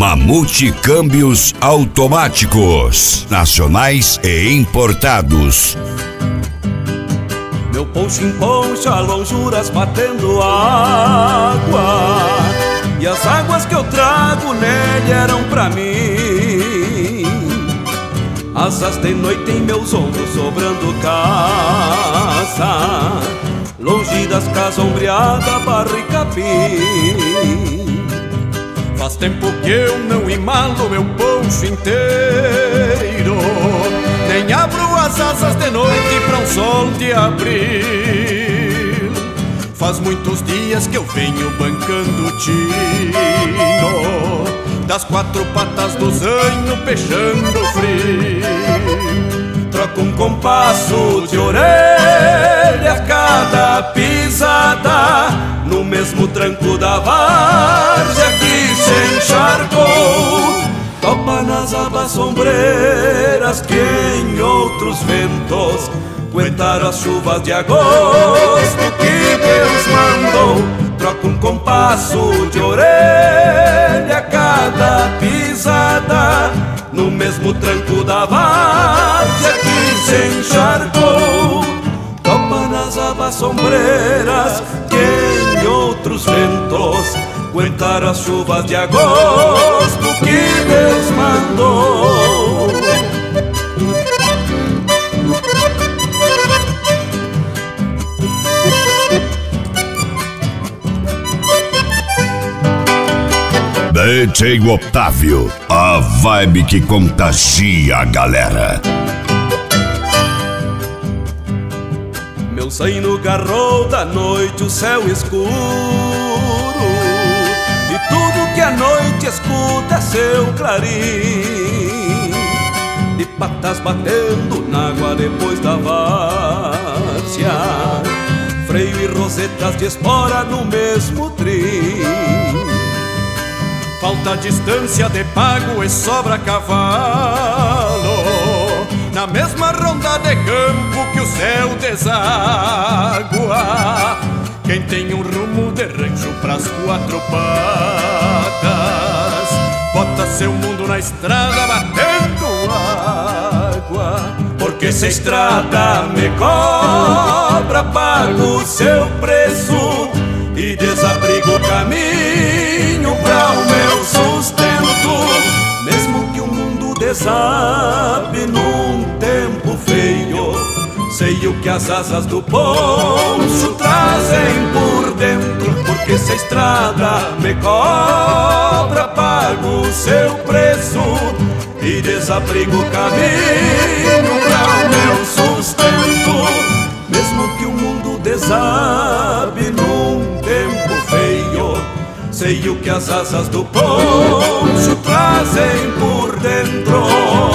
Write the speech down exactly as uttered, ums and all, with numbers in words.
Mamute Câmbios Automáticos, nacionais e importados. Meu poncho em poncha, lonjuras batendo água, e as águas que eu trago nele eram pra mim. Asas de noite em meus ombros, sobrando caça, longe das casas ombreadas, barro e capim. Faz tempo que eu não emalo meu poncho inteiro, nem abro as asas de noite pra um sol de abril. Faz muitos dias que eu venho bancando o tino das quatro patas do zanho, peixando frio. Troco um compasso de orelha a cada pisada, no mesmo tranco da várzea que se encharcou. Topa nas abas sombreiras que em outros ventos aguentaram as chuvas de agosto que Deus mandou. Troco um compasso de orelha a cada pisada, no mesmo tranco da várzea que se encharcou. Topa nas abas sombreiras que em outros ventos aguentaram as chuvas de agosto que Deus mandou. D J Otávio, a vibe que contagia a galera. Meu zaino garrou da noite o céu escuro, e tudo que a noite escuta é seu clarim. De patas batendo na água depois da várzea, freio e rosetas de espora no mesmo trim. Falta distância de pago e sobra cavalo, na mesma ronda de campo que o céu deságua. Quem tem um rumo de rancho pras quatro patas, bota seu mundo na estrada batendo água. Porque se a estrada me cobra, pago seu preço e desabrigo o caminho pra o meu sustento. Mesmo que o mundo desabe num tempo feio, sei o que as asas do poncho trazem por dentro. Porque se a estrada me cobra, pago o seu preço e desabrigo o caminho pra o meu sustento. Mesmo que o mundo desabe num tempo feio, sei o que as asas do poncho trazem por dentro.